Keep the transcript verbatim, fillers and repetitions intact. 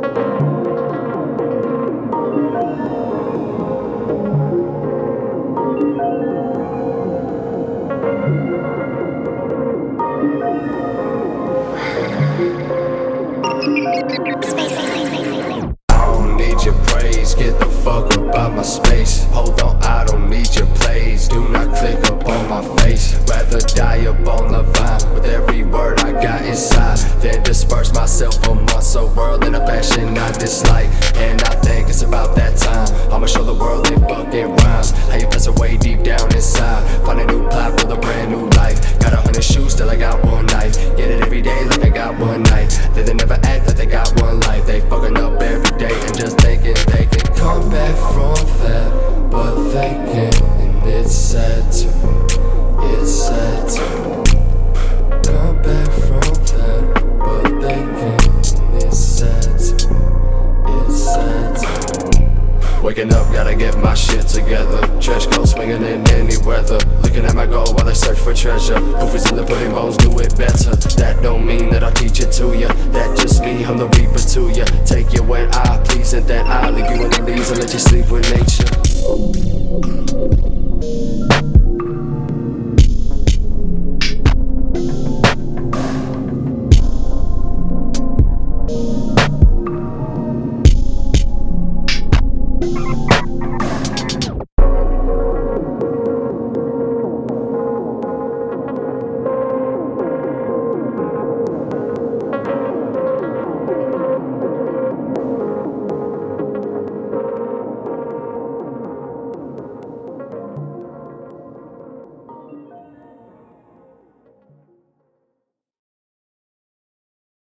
don't need your praise, get the fuck up out my space. Hold on, I don't need your plays, do not click up on my face. Rather die up on the vine with every word I got inside, than disperse myself amongst a world in a fashion I dislike. And I think it's about that time I'ma show the world they fucking rhymes, how you pass away deep down inside. Find a new plot with a brand new life. Got a hundred shoes, still I got one knife. Get it every day like I got one night. They, they never act like they got one life. They fucking up every day and just thinking they can come back from that, but they can't. And it's sad to me, it's sad to me. Come back from that, but they can't. And it's sad to me, it's sad to me. Waking up, gotta get my shit together. Trench coat swinging in any weather. Looking at my goal while I search for treasure. Proof is in the pudding, bones do it better. That don't mean that I'll teach it to ya. That just mean I'm the reaper to ya. Take you when I please, and then I'll leave you in the leaves and let you sleep with nature.